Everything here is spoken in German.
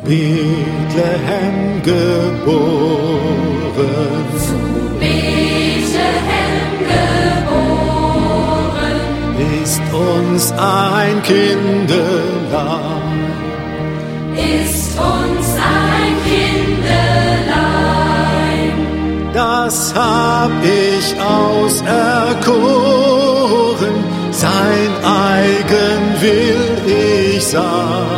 Bethlehem geboren. Zu Bethlehem geboren. Ist uns ein Kindelein. Ist uns ein Kindelein. Das hab ich auserkoren, sein eigen will ich sein.